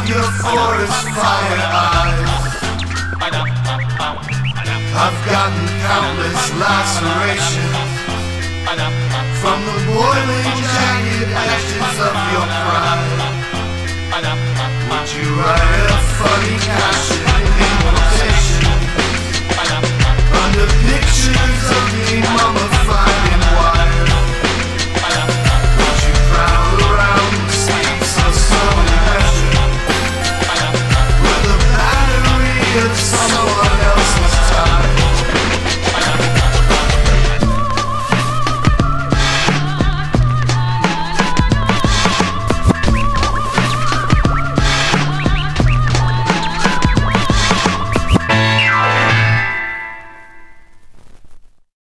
of your forest fire eyes. I've gotten countless lacerations from the boiling jagged ashes of your pride. Would you write a funny caption?